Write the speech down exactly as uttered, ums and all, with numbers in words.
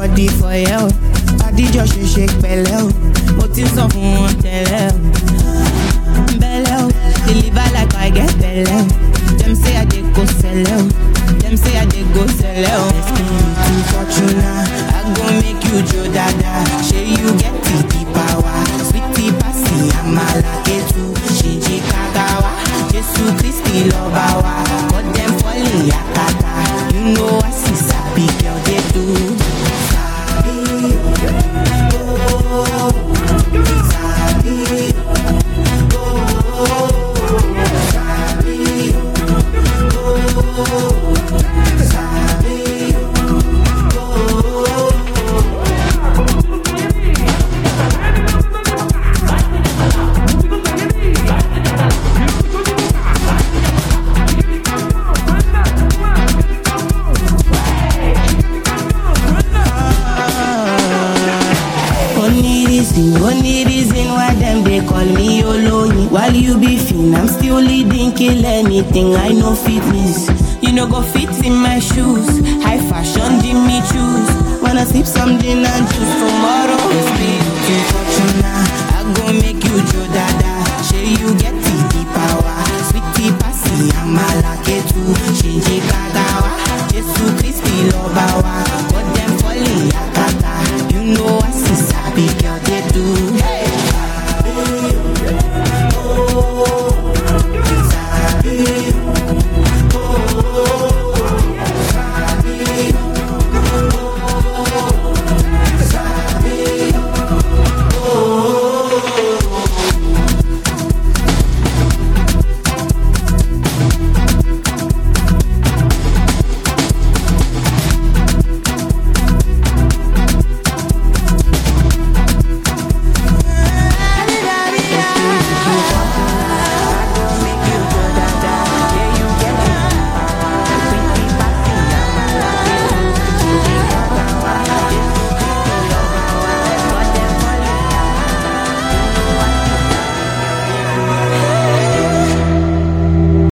body for you. Body just shake shake pẹ̀lẹ́ o. Mo ti sọ fún wọn tẹ́lẹ̀ o. Belle o, deliver like I get belle o. Them say I dey go sell o. Them say I dey go sell o. To Fortuna, I go make you Joe Dada. Say you get the power, sweetie passy, I'm a lucky too. Shinji Kagawa, Jesus Christi Lobawa. Got them falling yakata. You know I see sabi girl they do. Sabi, oh, sabi, oh, sabi, oh, sabi, only reason why them they call me Oloyin. While you be fin, I'm still leading, kill anything. I know fitness, you know go fit in my shoes. High fashion, Jimmy choose. Wanna sip something and choose tomorrow. It's me, to Fortuna, I go make you Joe Dada. Say you get the power, sweetie passy, I'm a lucky too. Shinji Kagawa.